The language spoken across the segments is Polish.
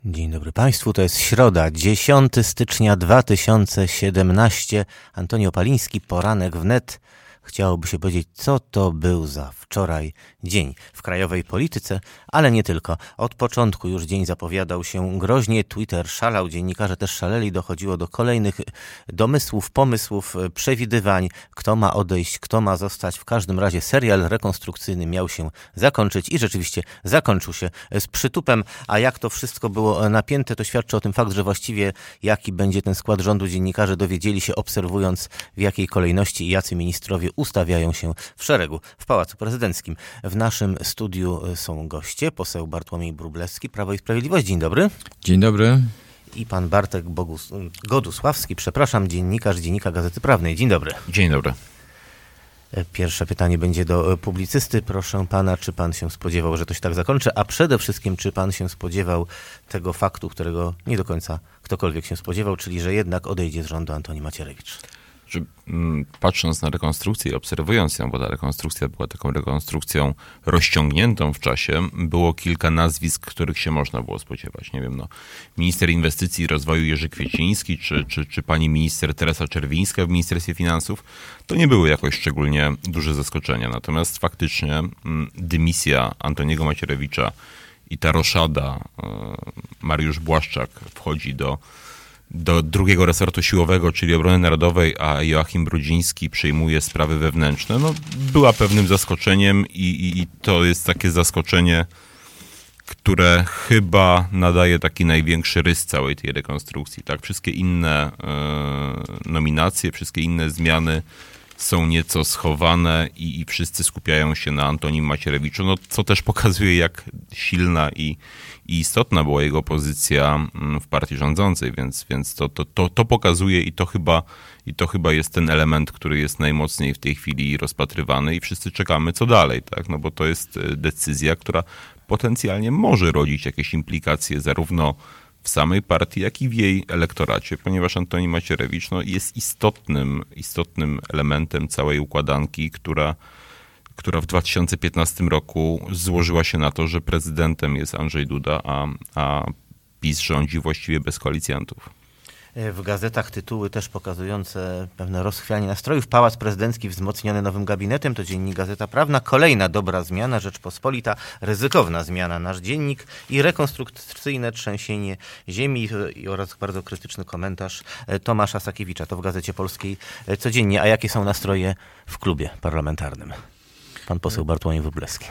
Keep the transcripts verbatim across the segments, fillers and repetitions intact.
Dzień dobry Państwu, to jest środa, dziesiątego stycznia dwa tysiące siedemnastego. Antoni Opaliński, poranek wnet. Chciałoby się powiedzieć, co to był za wczoraj dzień w krajowej polityce, ale nie tylko. Od początku już dzień zapowiadał się groźnie, Twitter szalał, dziennikarze też szaleli, dochodziło do kolejnych domysłów, pomysłów, przewidywań, kto ma odejść, kto ma zostać. W każdym razie serial rekonstrukcyjny miał się zakończyć i rzeczywiście zakończył się z przytupem, a jak to wszystko było napięte, to świadczy o tym fakt, że właściwie jaki będzie ten skład rządu, dziennikarze dowiedzieli się, obserwując w jakiej kolejności i jacy ministrowie ustawiają się w szeregu w Pałacu Prezydenckim. W naszym studiu są goście, poseł Bartłomiej Wróblewski, Prawo i Sprawiedliwość. Dzień dobry. Dzień dobry. I pan Bartek Bogus, Godusławski, przepraszam, dziennikarz Dziennika Gazety Prawnej. Dzień dobry. Dzień dobry. Pierwsze pytanie będzie do publicysty. Proszę pana, czy pan się spodziewał, że to się tak zakończy, a przede wszystkim, czy pan się spodziewał tego faktu, którego nie do końca ktokolwiek się spodziewał, czyli że jednak odejdzie z rządu Antoni Macierewicz? Że, m, patrząc na rekonstrukcję i obserwując ją, bo ta rekonstrukcja była taką rekonstrukcją rozciągniętą w czasie, było kilka nazwisk, których się można było spodziewać. Nie wiem, no, minister inwestycji i rozwoju Jerzy Kwieciński, czy, czy, czy pani minister Teresa Czerwińska w Ministerstwie Finansów, to nie były jakoś szczególnie duże zaskoczenia. Natomiast faktycznie m, dymisja Antoniego Macierewicza i ta roszada, y, Mariusz Błaszczak wchodzi do do drugiego resortu siłowego, czyli Obrony Narodowej, a Joachim Brudziński przejmuje sprawy wewnętrzne, no, była pewnym zaskoczeniem i, i, i to jest takie zaskoczenie, które chyba nadaje taki największy rys całej tej rekonstrukcji. Tak, wszystkie inne e, nominacje, wszystkie inne zmiany są nieco schowane i, i wszyscy skupiają się na Antonim Macierewiczu, no, co też pokazuje, jak silna i, i istotna była jego pozycja w partii rządzącej, więc, więc to, to, to, to pokazuje i to, chyba, i to chyba jest ten element, który jest najmocniej w tej chwili rozpatrywany i wszyscy czekamy, co dalej, tak? No bo to jest decyzja, która potencjalnie może rodzić jakieś implikacje zarówno w samej partii, jak i w jej elektoracie, ponieważ Antoni Macierewicz no, jest istotnym, istotnym elementem całej układanki, która, która w dwa tysiące piętnastym roku złożyła się na to, że prezydentem jest Andrzej Duda, a, a PiS rządzi właściwie bez koalicjantów. W gazetach tytuły też pokazujące pewne rozchwianie nastrojów. Pałac Prezydencki wzmocniony nowym gabinetem, to Dziennik Gazeta Prawna. Kolejna dobra zmiana, Rzeczpospolita, ryzykowna zmiana, Nasz Dziennik i rekonstrukcyjne trzęsienie ziemi oraz bardzo krytyczny komentarz Tomasza Sakiewicza. To w Gazecie Polskiej codziennie. A jakie są nastroje w klubie parlamentarnym? Pan poseł Bartłomiej Wróblewski.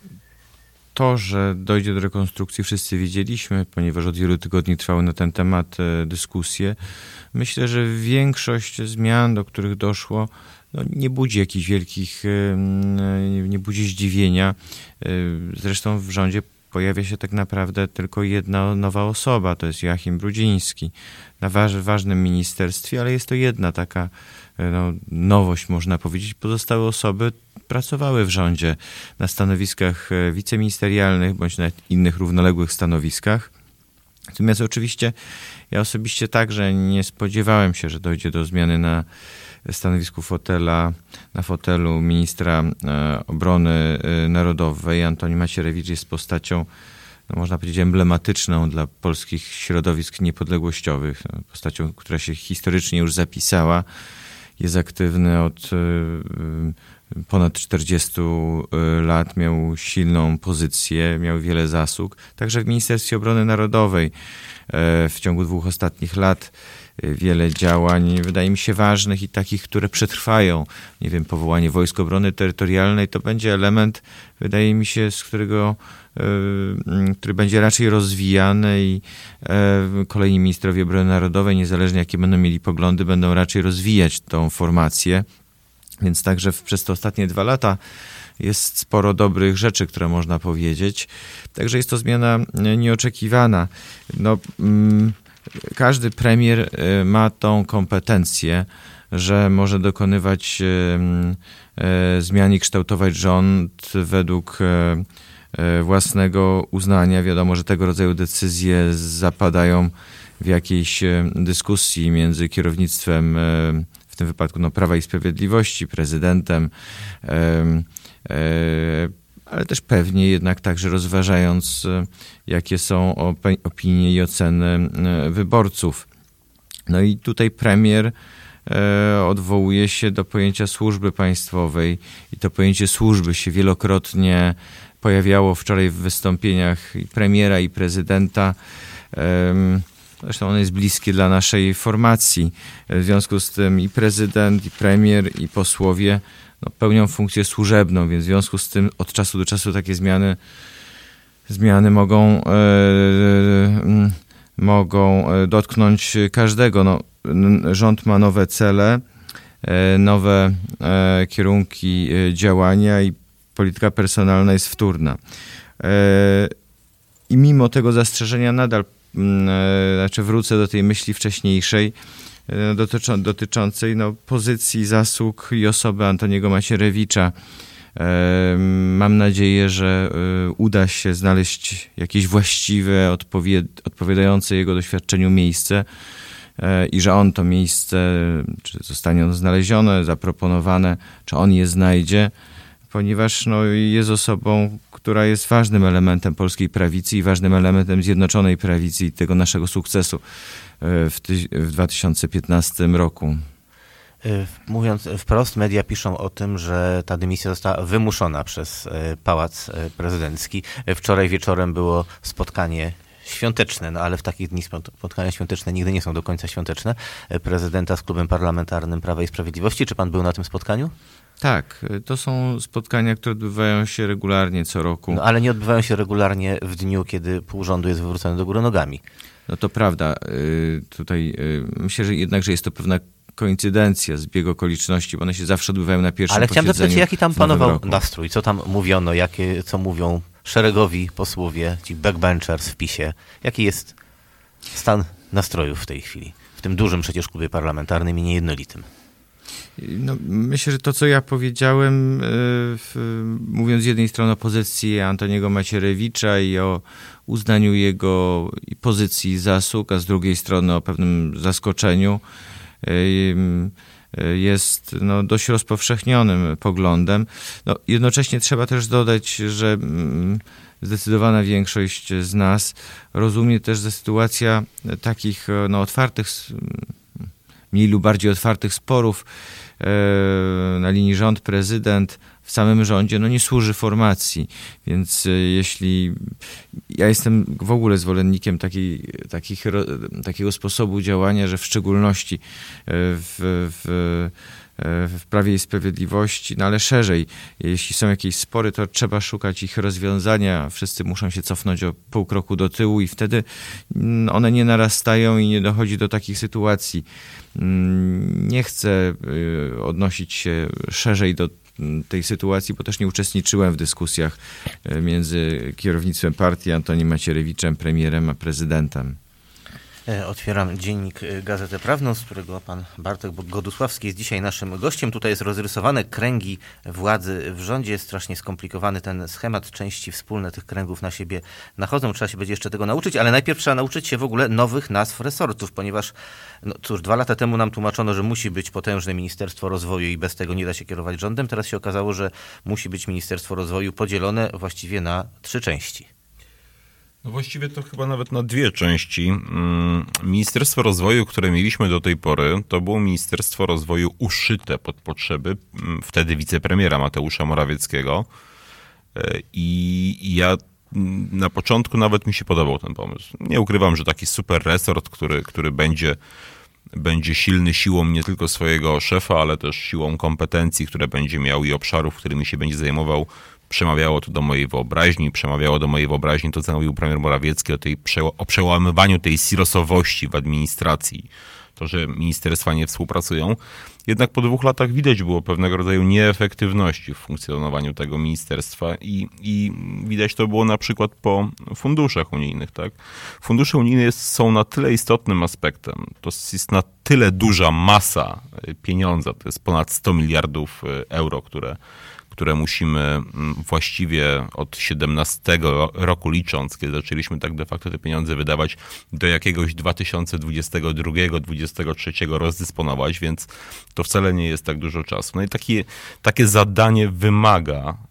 To, że dojdzie do rekonstrukcji, wszyscy wiedzieliśmy, ponieważ od wielu tygodni trwały na ten temat dyskusje. Myślę, że większość zmian, do których doszło, no nie budzi jakichś wielkich, nie budzi zdziwienia. Zresztą w rządzie pojawia się tak naprawdę tylko jedna nowa osoba, to jest Joachim Brudziński na waż, ważnym ministerstwie, ale jest to jedna taka no, nowość, można powiedzieć. Pozostałe osoby pracowały w rządzie na stanowiskach wiceministerialnych bądź na innych równoległych stanowiskach. Natomiast oczywiście ja osobiście także nie spodziewałem się, że dojdzie do zmiany na stanowisku fotela, na fotelu ministra obrony narodowej. Antoni Macierewicz jest postacią, no można powiedzieć, emblematyczną dla polskich środowisk niepodległościowych. Postacią, która się historycznie już zapisała. Jest aktywny od ponad czterdziestu lat, miał silną pozycję, miał wiele zasług. Także w Ministerstwie Obrony Narodowej w ciągu dwóch ostatnich lat wiele działań, wydaje mi się, ważnych i takich, które przetrwają. Nie wiem, powołanie Wojsk Obrony Terytorialnej to będzie element, wydaje mi się, z którego który będzie raczej rozwijany i kolejni ministrowie obrony narodowej, niezależnie jakie będą mieli poglądy, będą raczej rozwijać tą formację. Więc także przez te ostatnie dwa lata jest sporo dobrych rzeczy, które można powiedzieć. Także jest to zmiana nieoczekiwana. No, mm, każdy premier ma tą kompetencję, że może dokonywać e, zmian i kształtować rząd według e, własnego uznania. Wiadomo, że tego rodzaju decyzje zapadają w jakiejś dyskusji między kierownictwem, w tym wypadku no, Prawa i Sprawiedliwości, prezydentem, ale też pewnie jednak także rozważając, jakie są opinie i oceny wyborców. No i tutaj premier odwołuje się do pojęcia służby państwowej i to pojęcie służby się wielokrotnie pojawiało wczoraj w wystąpieniach i premiera, i prezydenta. Zresztą ono jest bliskie dla naszej formacji. W związku z tym i prezydent, i premier, i posłowie no, pełnią funkcję służebną, więc w związku z tym od czasu do czasu takie zmiany, zmiany mogą, e, mogą dotknąć każdego. No, rząd ma nowe cele, e, nowe e, kierunki działania i polityka personalna jest wtórna. E, I mimo tego zastrzeżenia nadal Znaczy wrócę do tej myśli wcześniejszej dotyczą, dotyczącej no, pozycji, zasług i osoby Antoniego Macierewicza. Mam nadzieję, że uda się znaleźć jakieś właściwe, odpowied- odpowiadające jego doświadczeniu miejsce i że on to miejsce, czy zostanie ono znalezione, zaproponowane, czy on je znajdzie, ponieważ no, jest osobą, która jest ważnym elementem polskiej prawicy i ważnym elementem Zjednoczonej Prawicy i tego naszego sukcesu w, ty- w dwa tysiące piętnastym roku. Mówiąc wprost, media piszą o tym, że ta dymisja została wymuszona przez Pałac Prezydencki. Wczoraj wieczorem było spotkanie świąteczne, no ale w takich dni spotkania świąteczne nigdy nie są do końca świąteczne. Prezydenta z klubem parlamentarnym Prawa i Sprawiedliwości. Czy pan był na tym spotkaniu? Tak, to są spotkania, które odbywają się regularnie co roku. No, ale nie odbywają się regularnie w dniu, kiedy pół rządu jest wywrócony do góry nogami. No to prawda. Tutaj myślę, że jednak, że jest to pewna koincydencja, zbieg okoliczności, bo one się zawsze odbywają na pierwszym Ale chciałem zapytać, jaki tam panował roku. nastrój? Co tam mówiono? Jakie, co mówią szeregowi posłowie, ci backbenchers w PiSie? Jaki jest stan nastrojów w tej chwili? W tym dużym przecież klubie parlamentarnym i niejednolitym. No, myślę, że to, co ja powiedziałem, w, mówiąc z jednej strony o pozycji Antoniego Macierewicza i o uznaniu jego i pozycji zasług, a z drugiej strony o pewnym zaskoczeniu, jest no, dość rozpowszechnionym poglądem. No, jednocześnie trzeba też dodać, że zdecydowana większość z nas rozumie też, że sytuacja takich no, otwartych, mniej lub bardziej otwartych sporów na linii rząd-prezydent w samym rządzie no nie służy formacji, więc jeśli ja jestem w ogóle zwolennikiem takiej, takich, takiego sposobu działania, że w szczególności w, w, w Prawie i Sprawiedliwości, no ale szerzej, jeśli są jakieś spory, to trzeba szukać ich rozwiązania, wszyscy muszą się cofnąć o pół kroku do tyłu i wtedy one nie narastają i nie dochodzi do takich sytuacji. Nie chcę odnosić się szerzej do tej sytuacji, bo też nie uczestniczyłem w dyskusjach między kierownictwem partii, Antonim Macierewiczem, premierem a prezydentem. Otwieram dziennik Gazetę Prawną, z którego pan Bartek Godusławski jest dzisiaj naszym gościem. Tutaj jest rozrysowane kręgi władzy w rządzie. Jest strasznie skomplikowany ten schemat. Części wspólne tych kręgów na siebie nachodzą. Trzeba się będzie jeszcze tego nauczyć, ale najpierw trzeba nauczyć się w ogóle nowych nazw resortów, ponieważ no cóż, dwa lata temu nam tłumaczono, że musi być potężne Ministerstwo Rozwoju i bez tego nie da się kierować rządem. Teraz się okazało, że musi być Ministerstwo Rozwoju podzielone właściwie na trzy części. No właściwie to chyba nawet na dwie części. Ministerstwo Rozwoju, które mieliśmy do tej pory, to było Ministerstwo Rozwoju uszyte pod potrzeby wtedy wicepremiera Mateusza Morawieckiego. I ja na początku nawet mi się podobał ten pomysł. Nie ukrywam, że taki super resort, który, który będzie, będzie silny siłą nie tylko swojego szefa, ale też siłą kompetencji, które będzie miał i obszarów, którymi się będzie zajmował, przemawiało to do mojej wyobraźni, przemawiało do mojej wyobraźni to, co mówił premier Morawiecki o, tej, o przełamywaniu tej silosowości w administracji, to, że ministerstwa nie współpracują. Jednak po dwóch latach widać było pewnego rodzaju nieefektywności w funkcjonowaniu tego ministerstwa i, i widać to było na przykład po funduszach unijnych. Tak? Fundusze unijne jest, są na tyle istotnym aspektem, to jest na tyle duża masa pieniądza, to jest ponad sto miliardów euro, które które musimy właściwie od siedemnastego roku licząc, kiedy zaczęliśmy tak de facto te pieniądze wydawać, do jakiegoś dwa tysiące dwudziestego drugiego dwudziestego trzeciego rozdysponować, więc to wcale nie jest tak dużo czasu. No i takie, takie zadanie wymaga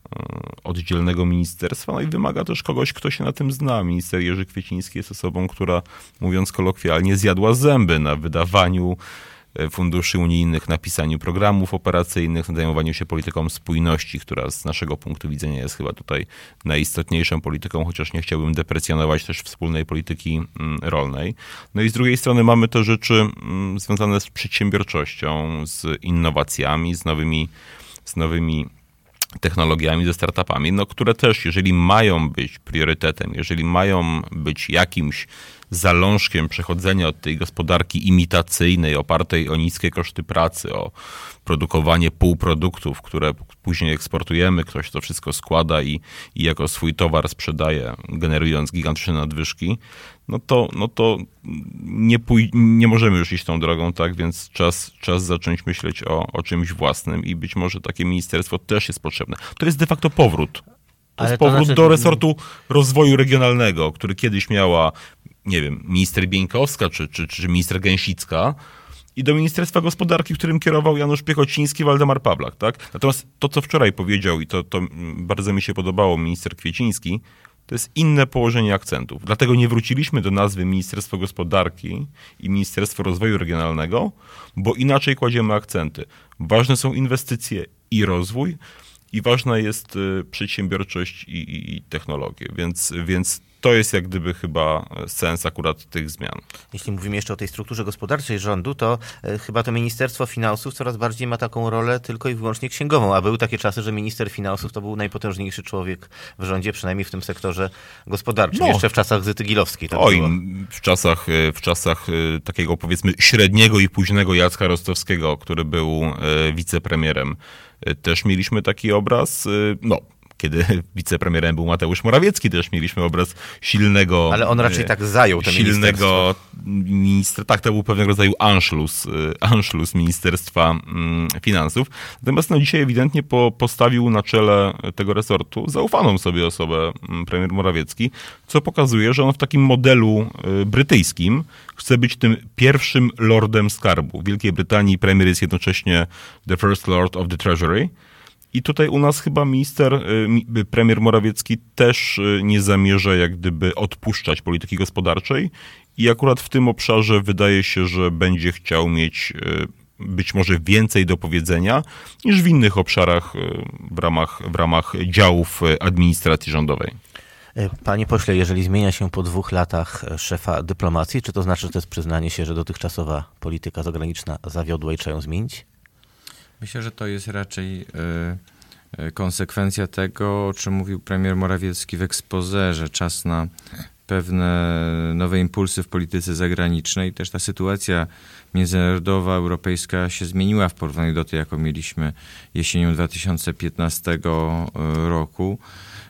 oddzielnego ministerstwa, no i wymaga też kogoś, kto się na tym zna. Minister Jerzy Kwieciński jest osobą, która, mówiąc kolokwialnie, zjadła zęby na wydawaniu funduszy unijnych, na pisaniu programów operacyjnych, na zajmowaniu się polityką spójności, która z naszego punktu widzenia jest chyba tutaj najistotniejszą polityką, chociaż nie chciałbym deprecjonować też wspólnej polityki rolnej. No i z drugiej strony mamy te rzeczy związane z przedsiębiorczością, z innowacjami, z nowymi, z nowymi technologiami, ze startupami, no, które też, jeżeli mają być priorytetem, jeżeli mają być jakimś zalążkiem przechodzenia od tej gospodarki imitacyjnej, opartej o niskie koszty pracy, o produkowanie półproduktów, które później eksportujemy, ktoś to wszystko składa i, i jako swój towar sprzedaje, generując gigantyczne nadwyżki, no to, no to nie, pój- nie możemy już iść tą drogą, tak, więc czas, czas zacząć myśleć o, o czymś własnym i być może takie ministerstwo też jest potrzebne. To jest de facto powrót. To Ale jest to powrót znaczy- do resortu rozwoju regionalnego, który kiedyś miała, nie wiem, minister Bieńkowska czy, czy, czy minister Gęsicka, i do Ministerstwa Gospodarki, którym kierował Janusz Piechociński, Waldemar Pawlak, tak? Natomiast to, co wczoraj powiedział i to, to bardzo mi się podobało minister Kwieciński, to jest inne położenie akcentów. Dlatego nie wróciliśmy do nazwy Ministerstwo Gospodarki i Ministerstwo Rozwoju Regionalnego, bo inaczej kładziemy akcenty. Ważne są inwestycje i rozwój, i ważna jest przedsiębiorczość i, i, i technologie, więc, więc to jest jak gdyby chyba sens akurat tych zmian. Jeśli mówimy jeszcze o tej strukturze gospodarczej rządu, to e, chyba to Ministerstwo Finansów coraz bardziej ma taką rolę tylko i wyłącznie księgową, a były takie czasy, że minister finansów to był najpotężniejszy człowiek w rządzie, przynajmniej w tym sektorze gospodarczym, No. jeszcze w czasach Zyty Gilowskiej. Tak Oj, było. w czasach, w czasach takiego powiedzmy średniego i późnego Jacka Rostowskiego, który był wicepremierem, też mieliśmy taki obraz, no, kiedy wicepremierem był Mateusz Morawiecki, też mieliśmy obraz silnego... Ale on raczej tak zajął to silnego ministra. Tak, to był pewnego rodzaju Anschluss, Anschluss Ministerstwa Finansów. Natomiast no, dzisiaj ewidentnie po, postawił na czele tego resortu zaufaną sobie osobę premier Morawiecki, co pokazuje, że on w takim modelu brytyjskim chce być tym pierwszym lordem skarbu. W Wielkiej Brytanii premier jest jednocześnie the first lord of the treasury. I tutaj u nas chyba minister, premier Morawiecki też nie zamierza jak gdyby odpuszczać polityki gospodarczej i akurat w tym obszarze wydaje się, że będzie chciał mieć być może więcej do powiedzenia niż w innych obszarach w ramach, w ramach działów administracji rządowej. Panie pośle, jeżeli zmienia się po dwóch latach szefa dyplomacji, czy to znaczy, że to jest przyznanie się, że dotychczasowa polityka zagraniczna zawiodła i trzeba ją zmienić? Myślę, że to jest raczej y, y, konsekwencja tego, o czym mówił premier Morawiecki w exposé, że czas na pewne nowe impulsy w polityce zagranicznej. Też ta sytuacja międzynarodowa, europejska się zmieniła w porównaniu do tej, jaką mieliśmy jesienią dwa tysiące piętnastego roku.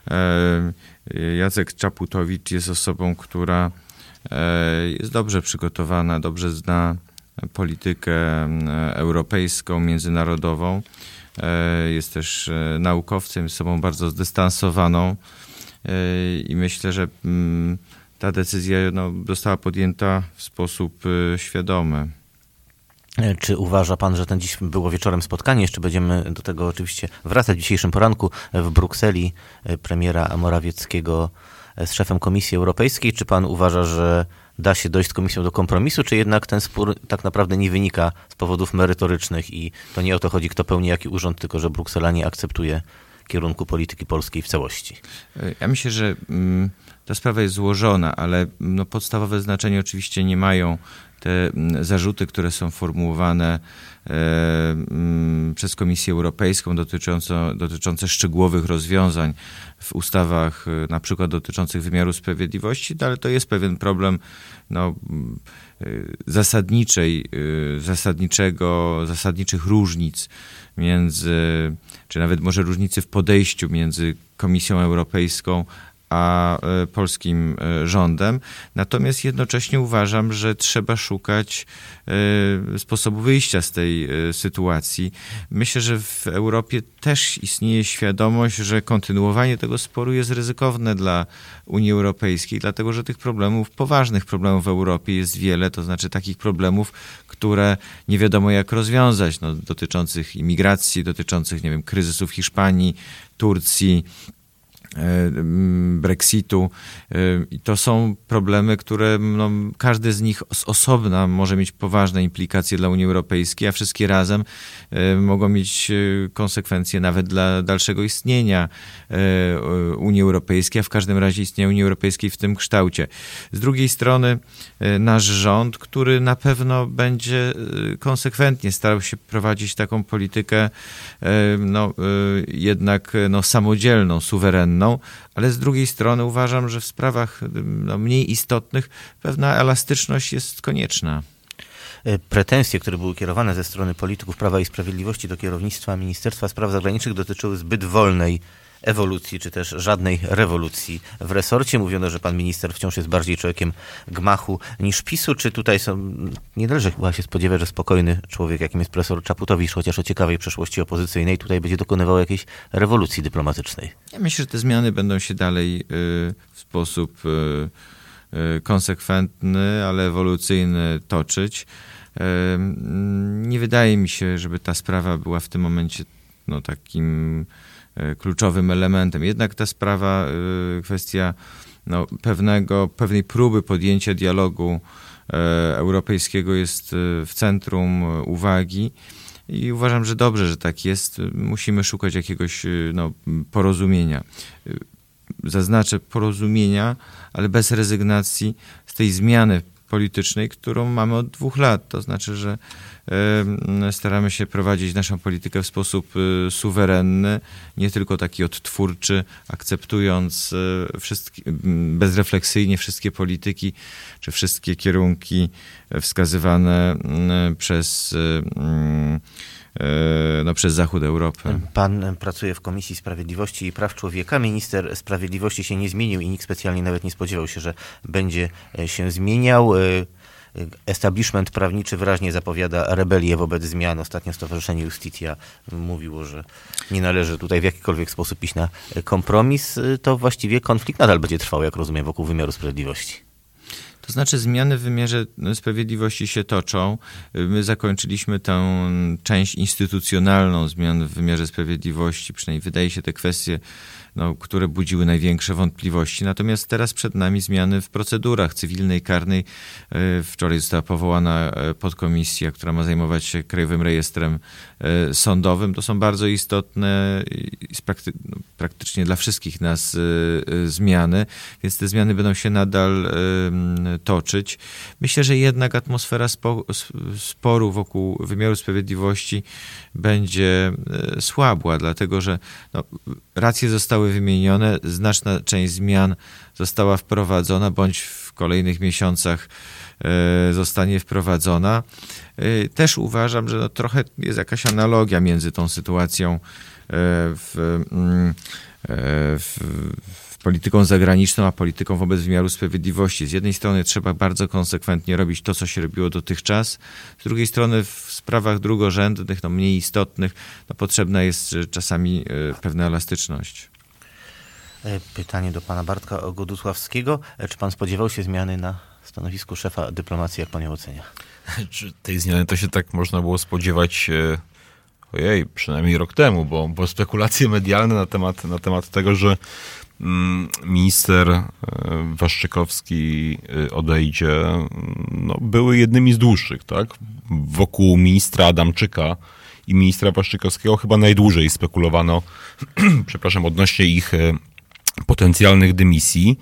Y, Jacek Czaputowicz jest osobą, która y, jest dobrze przygotowana, dobrze zna politykę europejską, międzynarodową. Jest też naukowcem, jest osobą bardzo zdystansowaną i myślę, że ta decyzja no, została podjęta w sposób świadomy. Czy uważa pan, że ten dziś było wieczorem spotkanie, jeszcze będziemy do tego oczywiście wracać w dzisiejszym poranku w Brukseli premiera Morawieckiego z szefem Komisji Europejskiej, czy pan uważa, że da się dojść z Komisją do kompromisu, czy jednak ten spór tak naprawdę nie wynika z powodów merytorycznych i to nie o to chodzi, kto pełni jaki urząd, tylko że Bruksela nie akceptuje kierunku polityki polskiej w całości? Ja myślę, że mm, ta sprawa jest złożona, ale no, podstawowe znaczenie oczywiście nie mają te zarzuty, które są formułowane e, m, przez Komisję Europejską dotyczące, dotyczące szczegółowych rozwiązań w ustawach na przykład dotyczących wymiaru sprawiedliwości, ale to jest pewien problem no, zasadniczej, zasadniczego, zasadniczych różnic między, czy nawet może różnicy w podejściu między Komisją Europejską a polskim rządem. Natomiast jednocześnie uważam, że trzeba szukać sposobu wyjścia z tej sytuacji. Myślę, że w Europie też istnieje świadomość, że kontynuowanie tego sporu jest ryzykowne dla Unii Europejskiej, dlatego że tych problemów, poważnych problemów w Europie jest wiele, to znaczy takich problemów, które nie wiadomo jak rozwiązać, no, dotyczących imigracji, dotyczących, nie wiem, kryzysu w Hiszpanii, Turcji, Brexitu. I to są problemy, które no, każdy z nich z osobna może mieć poważne implikacje dla Unii Europejskiej, a wszystkie razem mogą mieć konsekwencje nawet dla dalszego istnienia Unii Europejskiej, a w każdym razie istnienia Unii Europejskiej w tym kształcie. Z drugiej strony nasz rząd, który na pewno będzie konsekwentnie starał się prowadzić taką politykę no, jednak no, samodzielną, suwerenną, ale z drugiej strony uważam, że w sprawach no, mniej istotnych pewna elastyczność jest konieczna. Pretensje, które były kierowane ze strony polityków Prawa i Sprawiedliwości do kierownictwa Ministerstwa Spraw Zagranicznych dotyczyły zbyt wolnej ewolucji, czy też żadnej rewolucji w resorcie. Mówiono, że pan minister wciąż jest bardziej człowiekiem gmachu niż PiSu. Czy tutaj są, nie należy chyba się spodziewać, że spokojny człowiek, jakim jest profesor Czaputowicz, chociaż o ciekawej przeszłości opozycyjnej, tutaj będzie dokonywał jakiejś rewolucji dyplomatycznej? Ja myślę, że te zmiany będą się dalej y, w sposób y, y, konsekwentny, ale ewolucyjny toczyć. Y, nie wydaje mi się, żeby ta sprawa była w tym momencie no, takim kluczowym elementem. Jednak ta sprawa, kwestia no, pewnego, pewnej próby podjęcia dialogu europejskiego jest w centrum uwagi i uważam, że dobrze, że tak jest. Musimy szukać jakiegoś no, porozumienia. Zaznaczę porozumienia, ale bez rezygnacji z tej zmiany politycznej, którą mamy od dwóch lat. To znaczy, że staramy się prowadzić naszą politykę w sposób suwerenny, nie tylko taki odtwórczy, akceptując wszystkie, bezrefleksyjnie wszystkie polityki, czy wszystkie kierunki wskazywane przez, no, przez Zachód Europy. Pan pracuje w Komisji Sprawiedliwości i Praw Człowieka. Minister Sprawiedliwości się nie zmienił i nikt specjalnie nawet nie spodziewał się, że będzie się zmieniał. Establishment prawniczy wyraźnie zapowiada rebelię wobec zmian. Ostatnio Stowarzyszenie Justitia mówiło, że nie należy tutaj w jakikolwiek sposób iść na kompromis. To właściwie konflikt nadal będzie trwał, jak rozumiem, wokół wymiaru sprawiedliwości. To znaczy zmiany w wymiarze sprawiedliwości się toczą. My zakończyliśmy tę część instytucjonalną zmian w wymiarze sprawiedliwości, przynajmniej wydaje się te kwestie, no, które budziły największe wątpliwości. Natomiast teraz przed nami zmiany w procedurach cywilnej, karnej. Wczoraj została powołana podkomisja, która ma zajmować się Krajowym Rejestrem Sądowym. To są bardzo istotne i prakty- praktycznie dla wszystkich nas zmiany, więc te zmiany będą się nadal toczyć. Myślę, że jednak atmosfera spo- sporu wokół wymiaru sprawiedliwości będzie słabła, dlatego że no, racje zostały wymienione, znaczna część zmian została wprowadzona, bądź w kolejnych miesiącach zostanie wprowadzona. Też uważam, że no, trochę jest jakaś analogia między tą sytuacją w, w, w polityką zagraniczną, a polityką wobec wymiaru sprawiedliwości. Z jednej strony trzeba bardzo konsekwentnie robić to, co się robiło dotychczas, z drugiej strony w sprawach drugorzędnych, no mniej istotnych, no potrzebna jest czasami pewna elastyczność. Pytanie do pana Bartka Godusławskiego. Czy pan spodziewał się zmiany na stanowisku szefa dyplomacji? Jak pan ją ocenia? Czy tej zmiany to się tak można było spodziewać ojej, przynajmniej rok temu, bo, bo spekulacje medialne na temat, na temat tego, że minister Waszczykowski odejdzie, no, były jednymi z dłuższych, tak? Wokół ministra Adamczyka i ministra Waszczykowskiego chyba najdłużej spekulowano, przepraszam, odnośnie ich potencjalnych dymisji.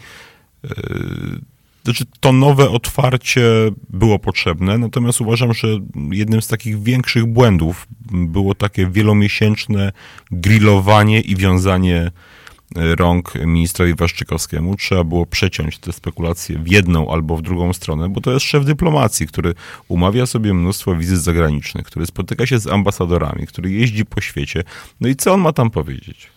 Znaczy, to nowe otwarcie było potrzebne, natomiast uważam, że jednym z takich większych błędów było takie wielomiesięczne grillowanie i wiązanie rąk ministrowi Waszczykowskiemu. Trzeba było przeciąć te spekulacje w jedną albo w drugą stronę, bo to jest szef dyplomacji, który umawia sobie mnóstwo wizyt zagranicznych, który spotyka się z ambasadorami, który jeździ po świecie. No i co on ma tam powiedzieć?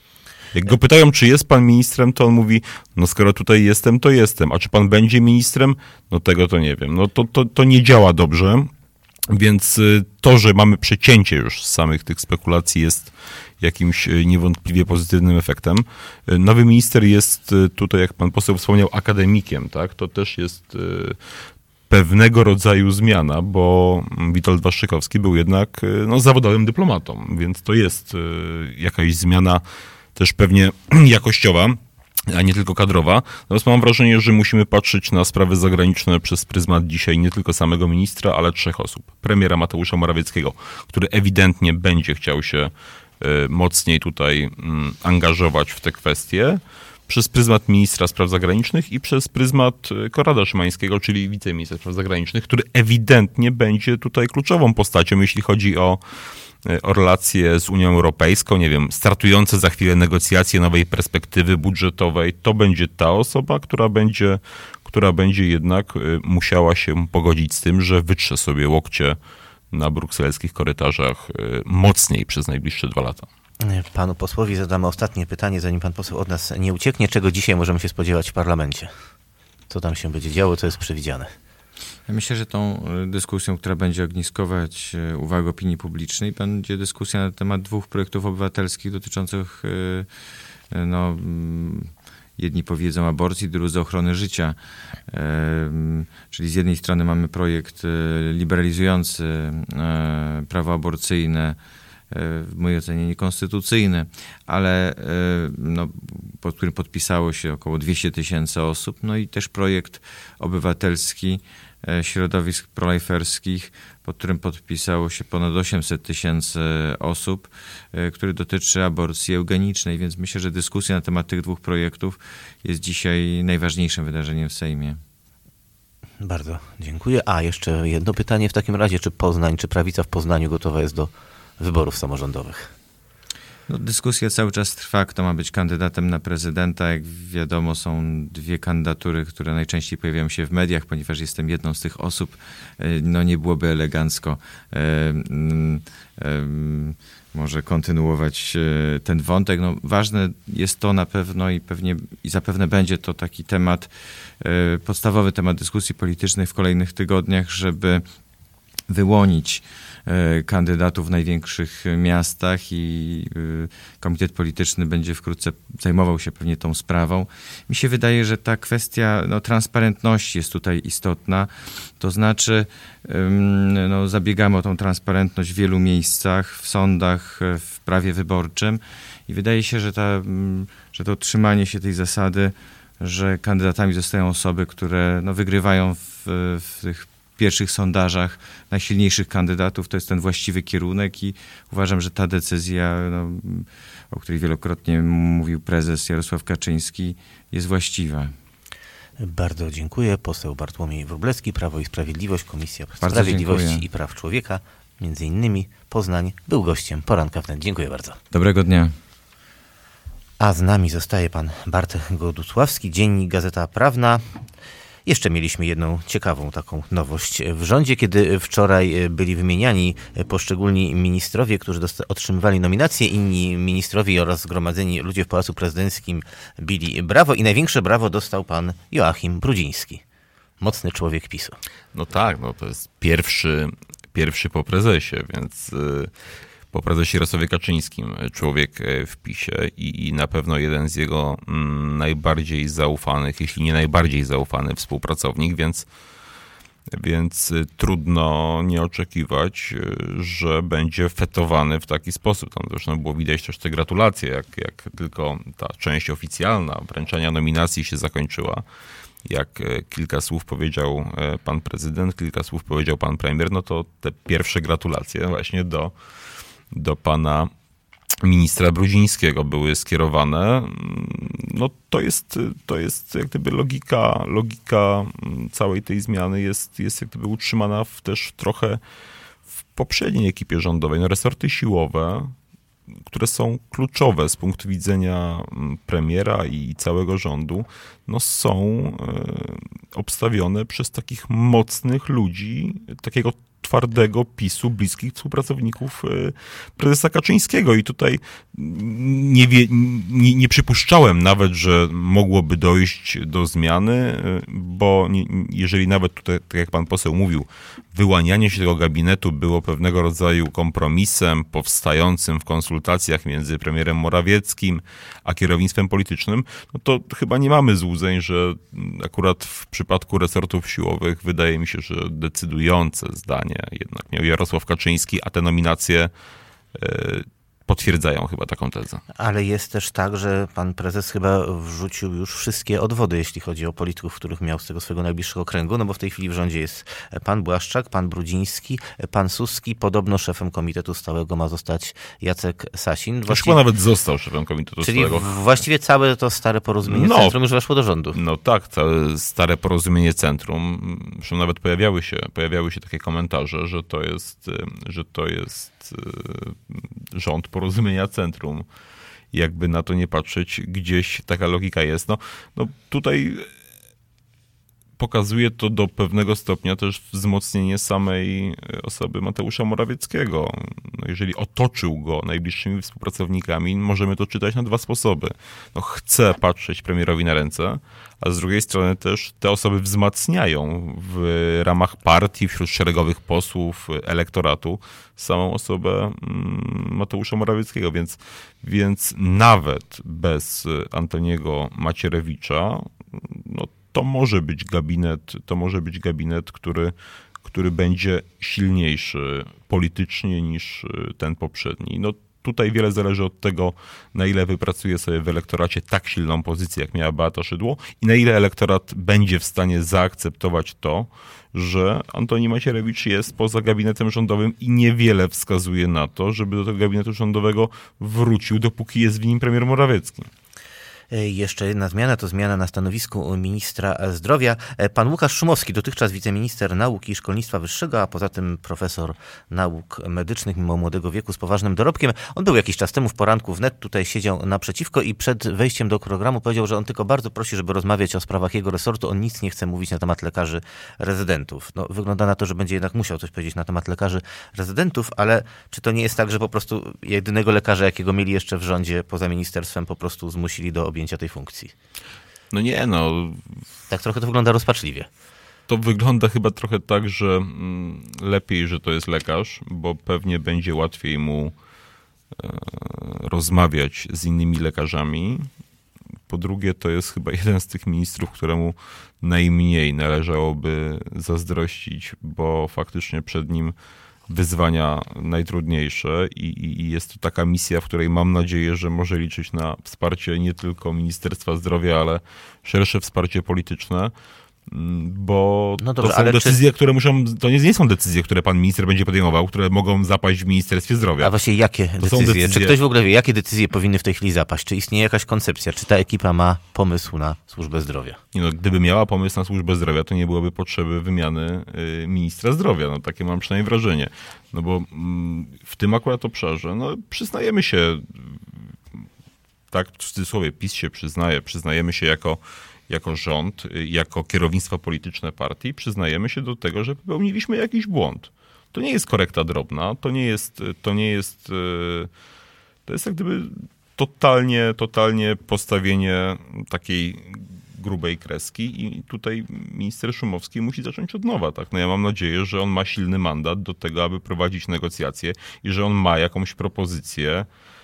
Jak go pytają, czy jest pan ministrem, to on mówi, no skoro tutaj jestem, to jestem. A czy pan będzie ministrem? No tego to nie wiem. No to, to, to nie działa dobrze. Więc to, że mamy przecięcie już z samych tych spekulacji, jest jakimś niewątpliwie pozytywnym efektem. Nowy minister jest tutaj, jak pan poseł wspomniał, akademikiem, tak? To też jest pewnego rodzaju zmiana, bo Witold Waszczykowski był jednak no, zawodowym dyplomatą, więc to jest jakaś zmiana też pewnie jakościowa, a nie tylko kadrowa. Natomiast mam wrażenie, że musimy patrzeć na sprawy zagraniczne przez pryzmat dzisiaj nie tylko samego ministra, ale trzech osób. Premiera Mateusza Morawieckiego, który ewidentnie będzie chciał się mocniej tutaj angażować w te kwestie, przez pryzmat ministra spraw zagranicznych i przez pryzmat Konrada Szymańskiego, czyli wiceministra spraw zagranicznych, który ewidentnie będzie tutaj kluczową postacią, jeśli chodzi o o relacje z Unią Europejską, nie wiem, startujące za chwilę negocjacje nowej perspektywy budżetowej, to będzie ta osoba, która będzie, która będzie jednak musiała się pogodzić z tym, że wytrze sobie łokcie na brukselskich korytarzach mocniej przez najbliższe dwa lata. Panu posłowi zadamy ostatnie pytanie, zanim pan poseł od nas nie ucieknie. Czego dzisiaj możemy się spodziewać w parlamencie? Co tam się będzie działo, co jest przewidziane? Ja myślę, że tą dyskusją, która będzie ogniskować uwagę opinii publicznej, będzie dyskusja na temat dwóch projektów obywatelskich dotyczących, no, jedni powiedzą aborcji, drudzy ochrony życia. Czyli z jednej strony mamy projekt liberalizujący prawo aborcyjne, w mojej ocenie niekonstytucyjny, ale no, pod którym podpisało się około dwieście tysięcy osób, no i też projekt obywatelski środowisk proliferskich, pod którym podpisało się ponad osiemset tysięcy osób, który dotyczy aborcji eugenicznej, więc myślę, że dyskusja na temat tych dwóch projektów jest dzisiaj najważniejszym wydarzeniem w Sejmie. Bardzo dziękuję. A jeszcze jedno pytanie w takim razie, czy Poznań, czy prawica w Poznaniu gotowa jest do wyborów samorządowych? No, dyskusja cały czas trwa, kto ma być kandydatem na prezydenta. Jak wiadomo, są dwie kandydatury, które najczęściej pojawiają się w mediach, ponieważ jestem jedną z tych osób. No nie byłoby elegancko e, e, może kontynuować ten wątek. No, ważne jest to na pewno i pewnie i zapewne będzie to taki temat, e, podstawowy temat dyskusji politycznej w kolejnych tygodniach, żeby wyłonić kandydatów w największych miastach i komitet polityczny będzie wkrótce zajmował się pewnie tą sprawą. Mi się wydaje, że ta kwestia no, transparentności jest tutaj istotna. To znaczy no, zabiegamy o tą transparentność w wielu miejscach, w sądach, w prawie wyborczym i wydaje się, że, ta, że to trzymanie się tej zasady, że kandydatami zostają osoby, które no, wygrywają w, w tych pierwszych sondażach najsilniejszych kandydatów, to jest ten właściwy kierunek i uważam, że ta decyzja, no, o której wielokrotnie mówił prezes Jarosław Kaczyński, jest właściwa. Bardzo dziękuję. Poseł Bartłomiej Wróblewski, Prawo i Sprawiedliwość, Komisja bardzo Sprawiedliwości dziękuję. i Praw Człowieka, między innymi Poznań, był gościem Poranka Wnet. Dziękuję bardzo. Dobrego dnia. A z nami zostaje pan Bartek Godusławski, Dziennik Gazeta Prawna. Jeszcze mieliśmy jedną ciekawą taką nowość w rządzie, kiedy wczoraj byli wymieniani poszczególni ministrowie, którzy dosta- otrzymywali nominacje, inni ministrowie oraz zgromadzeni ludzie w Pałacu Prezydenckim bili brawo i największe brawo dostał pan Joachim Brudziński. Mocny człowiek PiSu. No tak, no to jest pierwszy, pierwszy po prezesie, więc... Yy... po prezesie Jarosławie Kaczyńskim, człowiek w PiSie i, i na pewno jeden z jego mm, najbardziej zaufanych, jeśli nie najbardziej zaufany współpracownik, więc, więc trudno nie oczekiwać, że będzie fetowany w taki sposób. Tam zresztą było widać też te gratulacje, jak, jak tylko ta część oficjalna wręczania nominacji się zakończyła. Jak kilka słów powiedział pan prezydent, kilka słów powiedział pan premier, no to te pierwsze gratulacje właśnie do do pana ministra Brudzińskiego były skierowane. No to jest, to jest jak gdyby logika, logika całej tej zmiany jest, jest jak gdyby utrzymana w, też trochę w poprzedniej ekipie rządowej. No resorty siłowe, które są kluczowe z punktu widzenia premiera i całego rządu, no są obstawione przez takich mocnych ludzi, takiego twardego PiSu, bliskich współpracowników prezesa Kaczyńskiego. I tutaj nie, wie, nie, nie przypuszczałem nawet, że mogłoby dojść do zmiany, bo nie, jeżeli nawet tutaj, tak jak pan poseł mówił, wyłanianie się tego gabinetu było pewnego rodzaju kompromisem powstającym w konsultacjach między premierem Morawieckim a kierownictwem politycznym, no to chyba nie mamy złudzeń, że akurat w przypadku resortów siłowych wydaje mi się, że decydujące zdanie jednak miał Jarosław Kaczyński, a te nominacje yy, potwierdzają chyba taką tezę. Ale jest też tak, że pan prezes chyba wrzucił już wszystkie odwody, jeśli chodzi o polityków, których miał z tego swojego najbliższego kręgu, no bo w tej chwili w rządzie jest pan Błaszczak, pan Brudziński, pan Suski, podobno szefem Komitetu Stałego ma zostać Jacek Sasin. Właściwie, chyba nawet został szefem Komitetu czyli Stałego. Czyli właściwie całe to stare porozumienie no, centrum już weszło do rządu. No tak, całe stare porozumienie centrum. Zresztą nawet pojawiały się, pojawiały się takie komentarze, że to jest, że to jest rząd porozumienia centrum. Jakby na to nie patrzeć, gdzieś taka logika jest. No, no tutaj pokazuje to do pewnego stopnia też wzmocnienie samej osoby Mateusza Morawieckiego. No jeżeli otoczył go najbliższymi współpracownikami, możemy to czytać na dwa sposoby. No chce patrzeć premierowi na ręce, a z drugiej strony też te osoby wzmacniają w ramach partii, wśród szeregowych posłów, elektoratu samą osobę Mateusza Morawieckiego, więc, więc nawet bez Antoniego Macierewicza, no to może być gabinet, to może być gabinet, który, który będzie silniejszy politycznie niż ten poprzedni. No tutaj wiele zależy od tego, na ile wypracuje sobie w elektoracie tak silną pozycję, jak miała Beata Szydło i na ile elektorat będzie w stanie zaakceptować to, że Antoni Macierewicz jest poza gabinetem rządowym i niewiele wskazuje na to, żeby do tego gabinetu rządowego wrócił, dopóki jest w nim premier Morawiecki. Jeszcze jedna zmiana, to zmiana na stanowisku ministra zdrowia. Pan Łukasz Szumowski, dotychczas wiceminister nauki i szkolnictwa wyższego, a poza tym profesor nauk medycznych mimo młodego wieku z poważnym dorobkiem. On był jakiś czas temu w poranku wnet, tutaj siedział naprzeciwko i przed wejściem do programu powiedział, że on tylko bardzo prosi, żeby rozmawiać o sprawach jego resortu. On nic nie chce mówić na temat lekarzy rezydentów. No, wygląda na to, że będzie jednak musiał coś powiedzieć na temat lekarzy rezydentów, ale czy to nie jest tak, że po prostu jedynego lekarza, jakiego mieli jeszcze w rządzie poza ministerstwem, po prostu zmusili do objęcia tej funkcji? No nie, no. Tak trochę to wygląda rozpaczliwie. To wygląda chyba trochę tak, że mm, lepiej, że to jest lekarz, bo pewnie będzie łatwiej mu e, rozmawiać z innymi lekarzami. Po drugie, to jest chyba jeden z tych ministrów, któremu najmniej należałoby zazdrościć, bo faktycznie przed nim wyzwania najtrudniejsze i, i, i jest to taka misja, w której mam nadzieję, że może liczyć na wsparcie nie tylko Ministerstwa Zdrowia, ale szersze wsparcie polityczne, bo no dobrze, to są ale decyzje, czy... które muszą, to nie, nie są decyzje, które pan minister będzie podejmował, które mogą zapaść w Ministerstwie Zdrowia. A właśnie jakie to decyzje? decyzje? Czy ktoś w ogóle wie, jakie decyzje powinny w tej chwili zapaść? Czy istnieje jakaś koncepcja? Czy ta ekipa ma pomysł na służbę zdrowia? Nie no, gdyby miała pomysł na służbę zdrowia, to nie byłoby potrzeby wymiany y, ministra zdrowia. No takie mam przynajmniej wrażenie. No bo mm, w tym akurat obszarze, no przyznajemy się, tak w cudzysłowie PiS się przyznaje, przyznajemy się jako jako rząd, jako kierownictwo polityczne partii, przyznajemy się do tego, że popełniliśmy jakiś błąd. To nie jest korekta drobna, to nie jest, to nie jest, to jest jak gdyby totalnie, totalnie postawienie takiej grubej kreski i tutaj minister Szumowski musi zacząć od nowa. Tak? No ja mam nadzieję, że on ma silny mandat do tego, aby prowadzić negocjacje i że on ma jakąś propozycję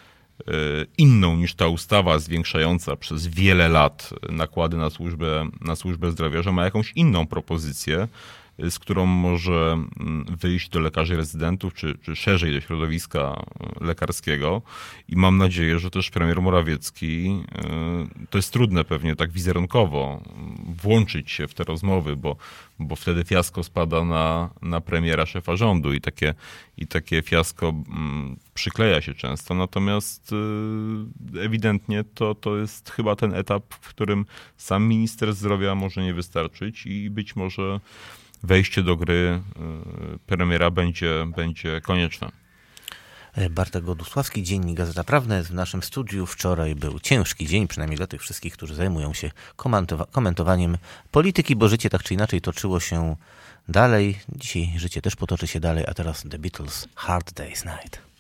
inną niż ta ustawa zwiększająca przez wiele lat nakłady na służbę, na służbę zdrowia, że ma jakąś inną propozycję, z którą może wyjść do lekarzy rezydentów, czy, czy szerzej do środowiska lekarskiego. I mam nadzieję, że też premier Morawiecki, to jest trudne pewnie tak wizerunkowo, włączyć się w te rozmowy, bo, bo wtedy fiasko spada na, na premiera, szefa rządu i takie, i takie fiasko przykleja się często. Natomiast ewidentnie to, to jest chyba ten etap, w którym sam minister zdrowia może nie wystarczyć i być może wejście do gry premiera będzie, będzie konieczne. Bartek Godusławski, Dziennik Gazeta Prawna jest w naszym studiu. Wczoraj był ciężki dzień, przynajmniej dla tych wszystkich, którzy zajmują się komentowa- komentowaniem polityki, bo życie tak czy inaczej toczyło się dalej. Dzisiaj życie też potoczy się dalej, a teraz The Beatles, Hard Day's Night.